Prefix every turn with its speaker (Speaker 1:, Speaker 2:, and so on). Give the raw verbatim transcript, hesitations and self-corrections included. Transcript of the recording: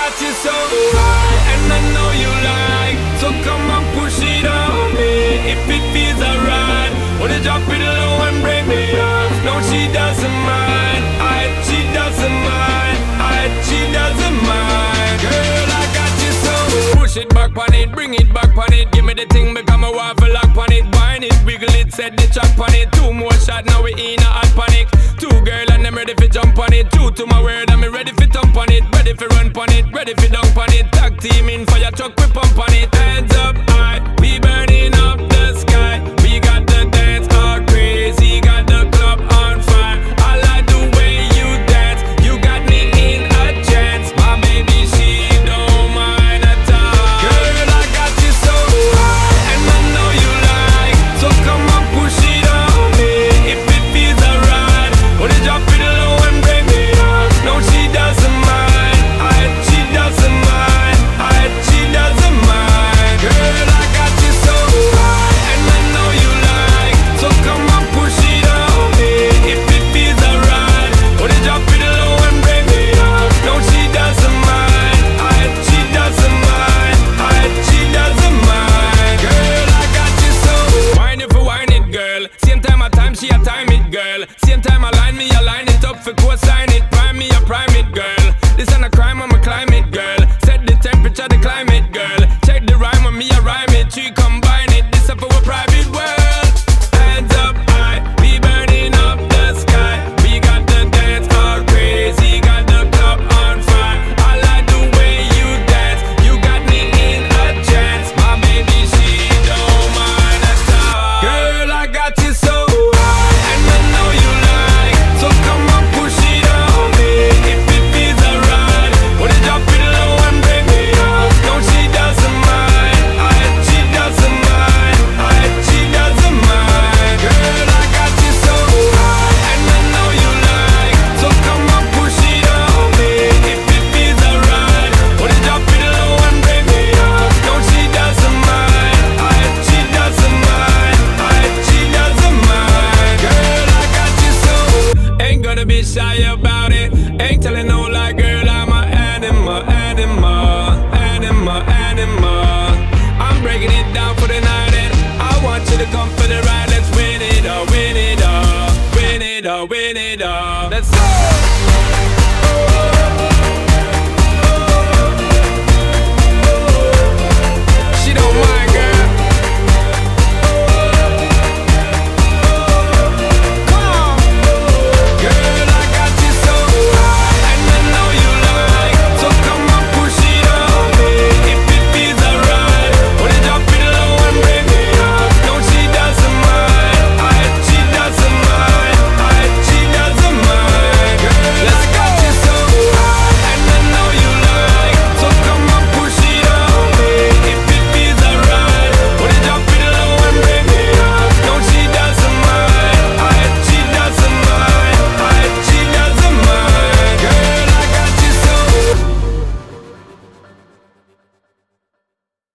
Speaker 1: got you so high, and I know you like. So come and push it on me if it feels alright. Wanna drop it low and break me off. No, she doesn't mind. I, she doesn't mind. I, she doesn't mind. Girl, I got you so. Push it back on it, bring it back on it. Give me the thing, become a waffle lock on it. Wine it, wiggle it, set the track on it. Two more shots, now we in a hot panic. Two girl and I'm ready for jump on it. Two to my word, I'm ready for thump on it. Ready for run on it, ready for dunk on it. Tag team in fire truck, we pump on it. Hands up high, we burning up.